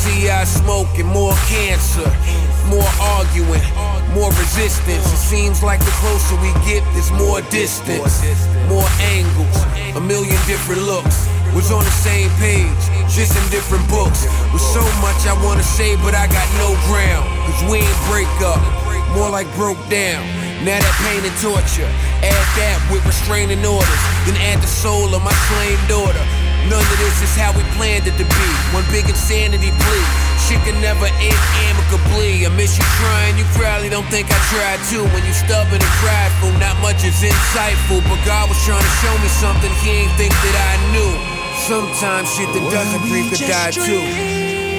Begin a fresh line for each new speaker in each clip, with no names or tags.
CI smoking, more cancer, more arguing, more resistance. It seems like the closer we get, there's more distance, more angles, a million different looks. Was on the same page, just in different books. With so much I wanna say, but I got no ground. Cause we ain't break up, more like broke down. Now that pain and torture, add that with restraining orders. Then add the soul of my slain daughter. None of this is how we planned it to be. One big insanity plea. Shit can never end amicably. I miss you trying, you probably don't think I tried to. When you stubborn and prideful, not much is insightful. But God was trying to show me something he ain't think that I knew. Sometimes shit that doesn't breathe could die too.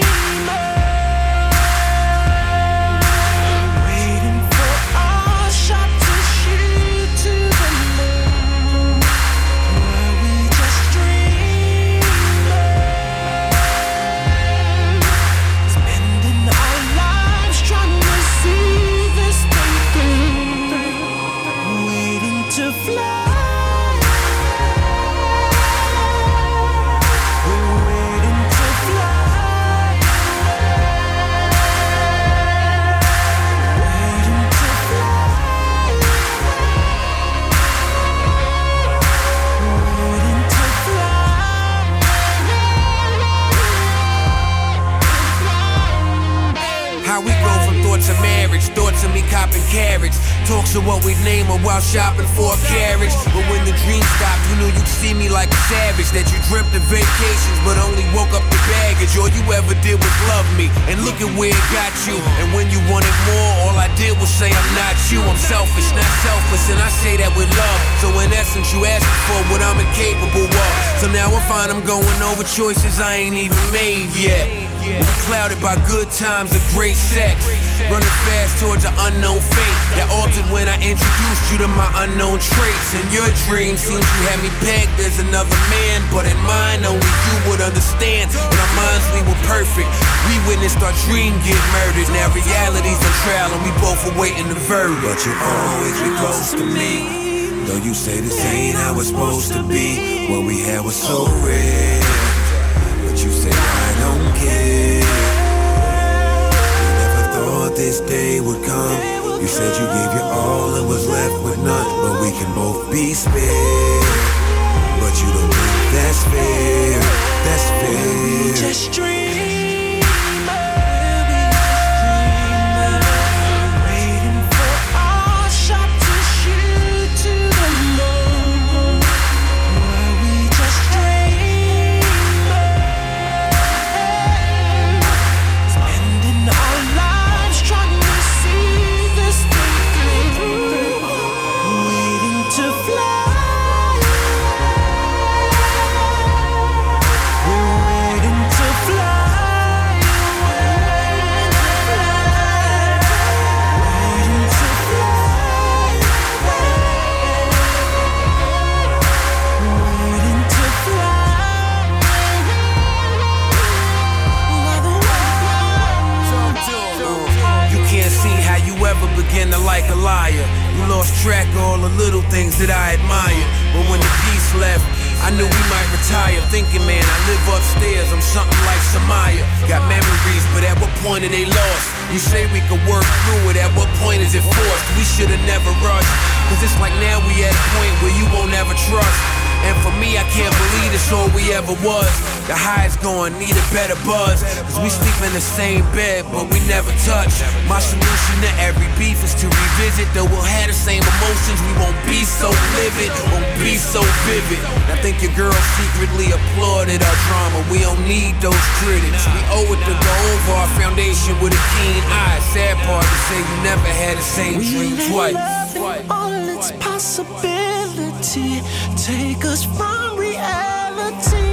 Thoughts of me copping carriage. Talks of what we'd name her while shopping for a carriage. But when the dream stopped, you knew you'd see me like a savage. That you dreamt of vacations, but only woke up the baggage. All you ever did was love me, and look at where it got you. And when you wanted more, all I did was say I'm not you. I'm selfish, not selfless, and I say that with love. So in essence, you asking for what I'm incapable of. So now I find I'm going over choices I ain't even made yet. We're clouded by good times and great sex. Running fast towards an unknown fate that altered when I introduced you to my unknown traits. In your dreams, seems you had me pegged as another man, but in mine, only you would understand. In our minds, we were perfect. We witnessed our dream get murdered. Now reality's on trial and we both are waiting the verdict.
But you'll always be close to me. Though you say this ain't how it's supposed to be. What we had was so rare. But you say I don't care. You never thought this day would come. You said you gave your all and was left with none. But we can both be spared. But you don't think that's fair. That's fair.
Just dream.
Begin to like a liar. You lost track of all the little things that I admired. But when the peace left, I knew we might retire. Thinking, man, I live upstairs, I'm something like Samaya. Got memories, but at what point are they lost? You say we could work through it, at what point is it forced? We should've never rushed. Cause it's like now we at a point where you won't ever trust. And for me, I can't believe it's all we ever was. The high's gone, need a better buzz. Cause we sleep in the same bed, but we never touch. My solution to every beef is to revisit. Though we'll have the same emotions, we won't be so livid, won't be so vivid. I think your girl secretly applauded our drama. We don't need those critics. We owe it to go over our foundation with a keen eye. Sad part to say you never had the same dream twice.
All its possibility, take us from reality.